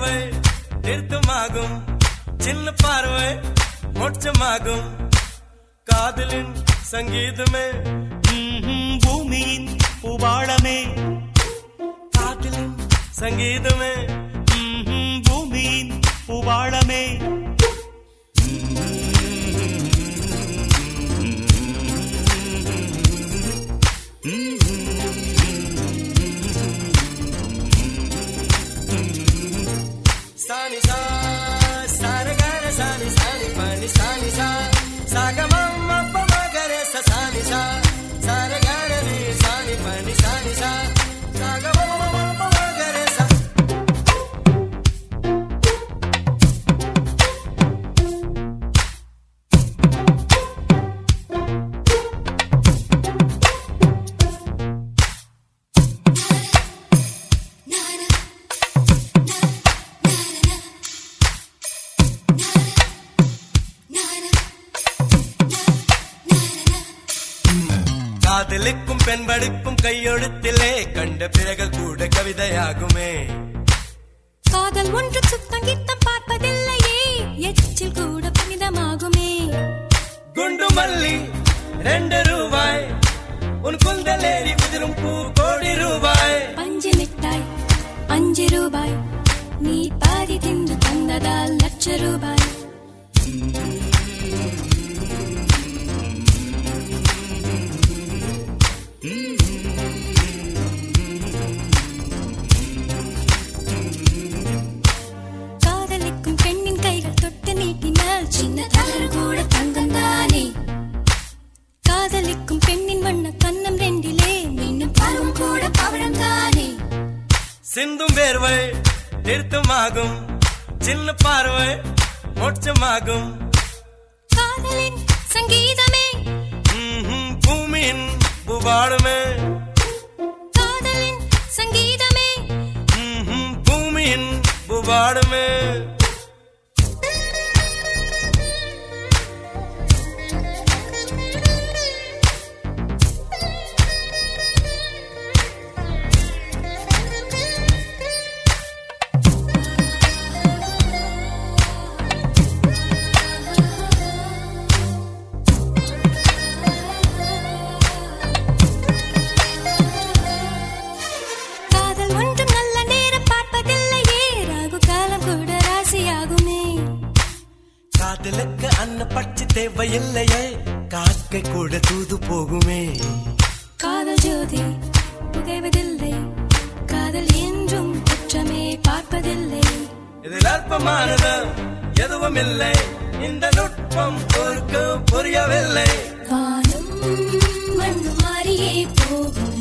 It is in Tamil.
வேர்வை நிறுத்தமாகும், சின்ன பார்வை மோட்சமாகும். காதலின் சங்கீதமே பூமியின் பூபாளமே, காதலின் சங்கீதமே பூமியின் பூபாளமே. சானி சா சாரகர சானி சானி பனி சானி சா சாகமம் அப்பமகரே சானி சா சாரகர நீ சானி பனி சானி சா சாகமம் அப்பமகரே சா. காதலுக்கும் பெண்படுக்கும் கையெழுத்திலே கண்ட பிறகு கூட கவிதையாகுமே. காதல் ஒன்று சுத்தம் கித்தம் பார்ப்பதில்லையே, எச்சில் கூட புனிதமாகுமே. குண்டு மல்லி 2 ரூபாய், உன் குந்தலேறி உதிரும் பூ கோடி ரூபாய். பஞ்சு மிட்டாய் 5 ரூபாய், நீ பாதி தின்று தந்ததால் ₹1,00,000. காதலிக்கும் பெண்ணின் கைகள் தொட்டு நீட்டினால் சின்ன தவறு கூட தங்கம் தானே. காதலிக்கும் பெண்ணின் வண்ண கண்ணம் 2 மீண்டும் பருவம் கூட பவழம் தானே. சிந்தும் வேர்வை நிறுத்தமாகும், சின்ன பார்வை மோட்சமாகும். காதலின் சங்கீதமே பூமியின் பூபாளமே, காதலின் சங்கீதமே பூமியின் பூபாளமே. காதல் ஒன்றும் நல்ல நேரம் பார்ப்பதில்லையே, ராகு காலம் கூட ராசியாகுமே. காதலுக்கு அன்ன பட்சி தேவையில்லையே, காக்கை கூட தூது போகுமே. காதல் ஜோதி புகைவதில்லை, காதல் என்றும் குற்றமே பார்ப்பதில்லை. இதில் அற்பமானது எதுவும் இல்லை, இந்த நுட்பம் புரியவில்லை. வானம் மண்ணு மாறியே போகும்,